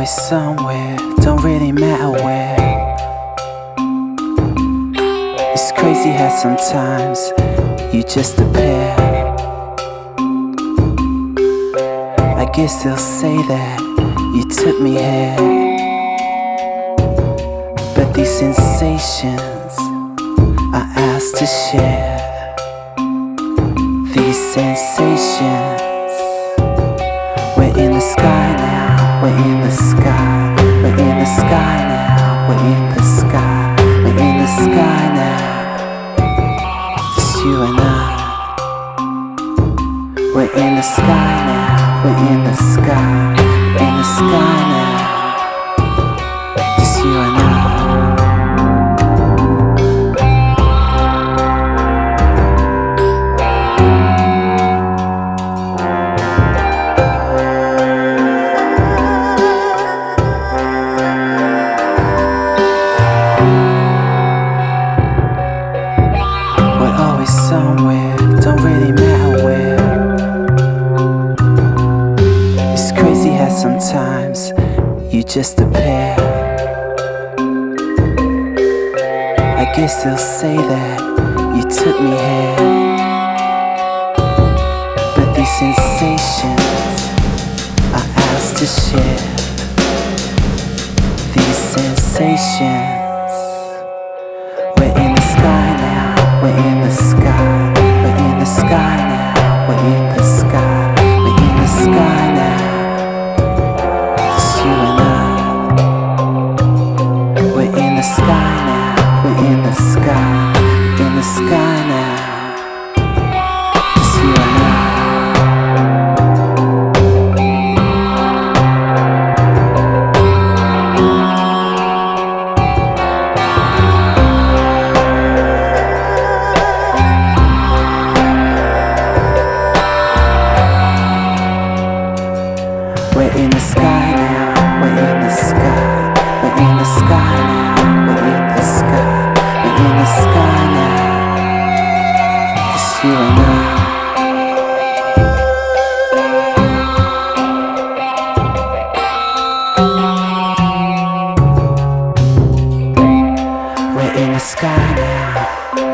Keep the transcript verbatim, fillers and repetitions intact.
always somewhere, don't really matter where. It's crazy how sometimes you just appear. I guess they'll say that you took me here, but these sensations are ours to share. These sensations, we're in the sky now, we're in the sky, we're in the sky now, we're in the sky, we're in the sky now. Just you and I. We're in the sky now, we're in the sky, in the sky now. Just you and I. Somewhere, don't really matter where. It's crazy how sometimes you just appear. I guess they'll say that you took me here, but these sensations are ours to share. These sensations, we're in the sky now, we're in the sky, we're in the sky now, we're in the sky, we're in the sky now. Just you and I. We're in the sky now, we're in the sky, in the sky now. Just you and I. We're in the sky now, we're in the sky, we're in the sky now, we're in the sky, we're in the sky now. Just you and I. We're in the sky now.